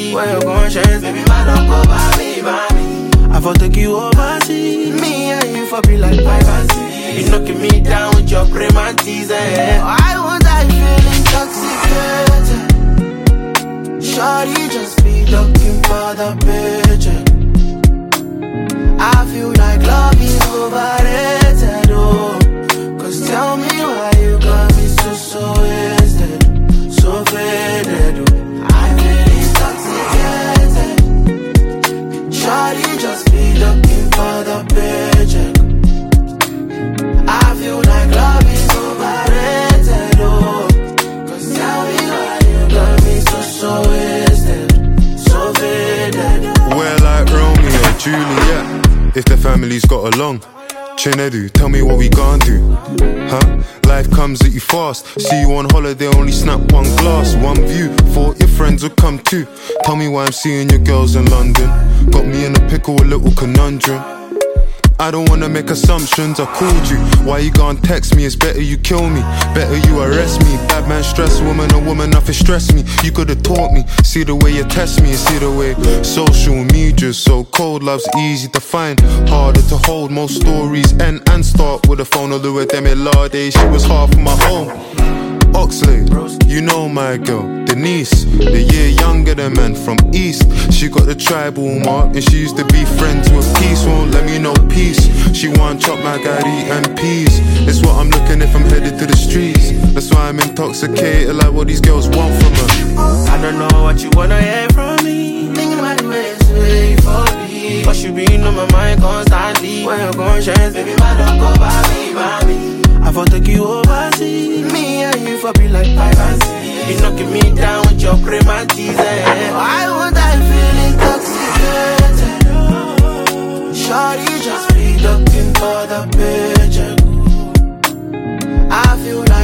Where you gon' chance, baby, man, don't go by me, by me. I for take you overseas. Me and you for be like 5 and 6. You knocking me down with your cream and tease, eh? Why won't I feel intoxicated? Shawty just be looking for the paycheck. I feel like love is overrated, oh. Cause tell me why you got me so wasted, so faded, oh. I feel intoxicated. Shawty just be looking for the paycheck. I feel like love is overrated, oh. Cause tell me why you got me so wasted, so faded. We're like Romeo and Juliet, if the families got along. Chinedu, tell me what we gon' do, huh? Life comes at you fast. See you on holiday, only snap one glass, one view. Thought your friends would come too. Tell me why I'm seeing your girls in London. Got me in a pickle, a little conundrum. I don't wanna make assumptions, I called you. Why you gon' text me? It's better you kill me, better you arrest me. Bad man stress woman, a woman nothing stress me. You could've taught me, see the way you test me. See the way social media's so cold. Love's easy to find, harder to hold. Most stories end and start with a phone. All the way them Lade, she was half of my home. Oxley, you know my girl, Denise, the year younger than man from East. She got the tribal mark and she used to be friends with Peace. Won't let me know peace. She want chop my gari and peas. It's what I'm looking if I'm headed to the streets. That's why I'm intoxicated, like what these girls want from her. I don't know what you wanna hear from me. Thinking about the best way for me. Cause you been on my mind constantly. When you're gon' chance, baby, man, don't go by me, by me. I for take you overseas. Me and you for be like 5 and 6. You knocking me down with your cream and tease, eh? Why won't I feel intoxicated? Shawty just be looking for the paycheck. I feel like